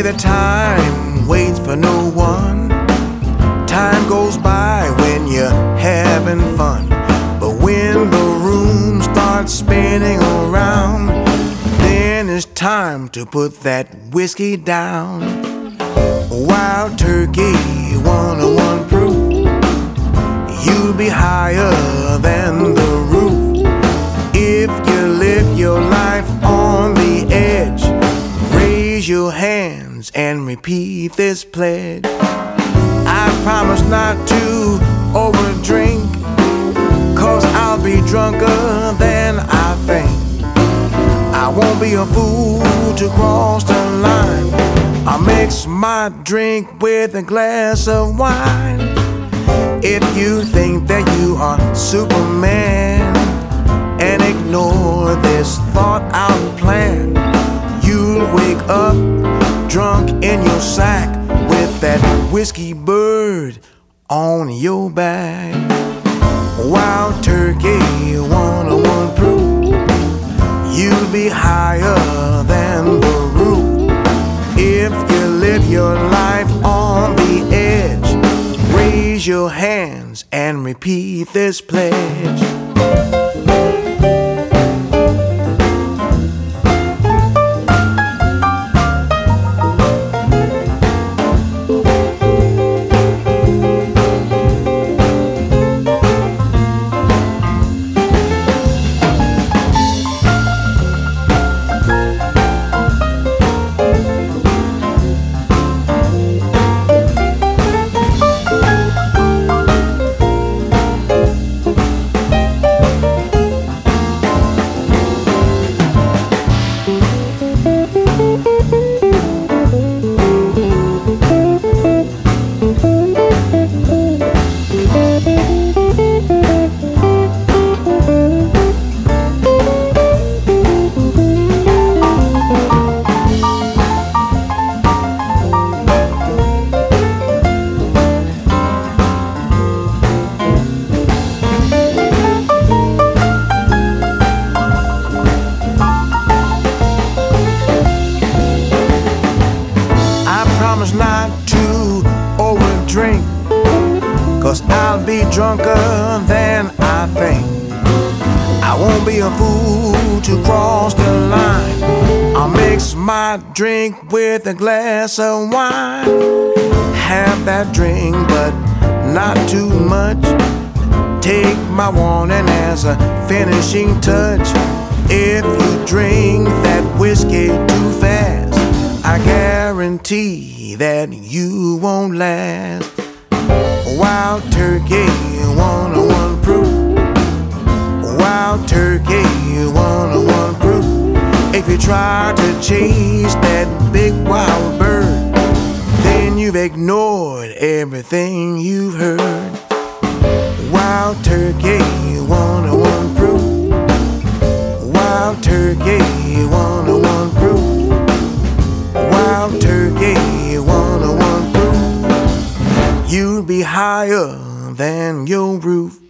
that time waits for no one. Time goes by when you're having fun, but when the room starts spinning around, then it's time to put that whiskey down. Wild Turkey 101 proof, you'll be higher than the roof if you live your life on the edge. Raise your hands and repeat this pledge. I promise not to overdrink, 'cause I'll be drunker than I think. I won't be a fool to cross the line. I'll mix my drink with a glass of wine. If you think that you are Superman and ignore this thought-out plan, you'll wake up drunk in your sack with that whiskey bird on your back. Wild Turkey 101 proof, you'll be higher than the roof if you live your life on the edge. Raise your hands and repeat this pledge. Promise not to overdrink, 'cause I'll be drunker than I think. I won't be a fool to cross the line. I'll mix my drink with a glass of wine. Have that drink, but not too much. Take my warning as a finishing touch. If you drink that whiskey too fast, I guarantee that you won't last. Wild Turkey 101 proof, Wild Turkey 101 proof. If you try to chase that big wild bird, then you've ignored everything you've heard. Wild Turkey 101 proof, Wild Turkey 101 proof, Wild Turkey 101 proof. You'll be higher than your roof.